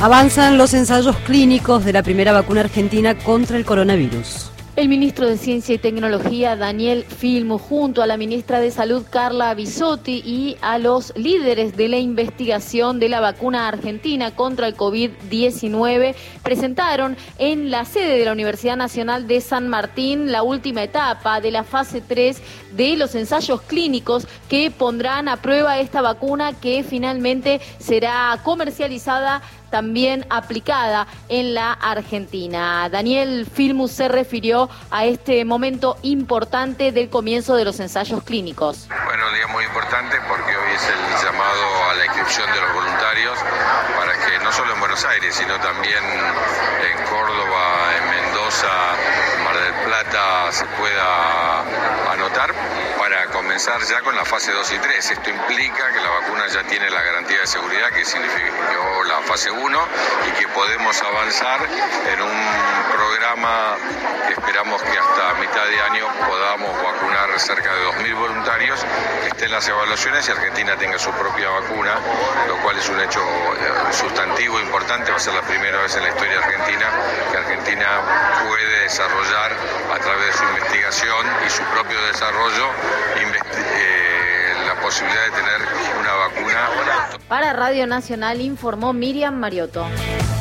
Avanzan los ensayos clínicos de la primera vacuna argentina contra el coronavirus. El ministro de Ciencia y Tecnología, Daniel Filmus, junto a la ministra de Salud, Carla Bisotti, y a los líderes de la investigación de la vacuna argentina contra el COVID-19, presentaron en la sede de la Universidad Nacional de San Martín la última etapa de la fase 3 de los ensayos clínicos que pondrán a prueba esta vacuna, que finalmente será comercializada, también aplicada en la Argentina. Daniel Filmus se refirió a este momento importante del comienzo de los ensayos clínicos. Bueno, un día muy importante porque hoy es el llamado a la inscripción de los voluntarios para que no solo en Buenos Aires, sino también en Córdoba, en Mendoza, en Mar del Plata se pueda anotar para comenzar ya con la fase 2 y 3. Esto implica que la vacuna ya tiene la garantía de seguridad que significó la fase 1 y que podemos avanzar en un programa que esperamos que hasta mitad de año podamos vacunar cerca de 2.000 voluntarios, que estén las evaluaciones y Argentina tenga su propia vacuna, lo cual es un hecho sustantivo importante. Va a ser la primera vez en la historia argentina que Argentina puede desarrollar a través de su investigación y su propio desarrollo la posibilidad de tener una vacuna. Para Radio Nacional informó Miriam Mariotto.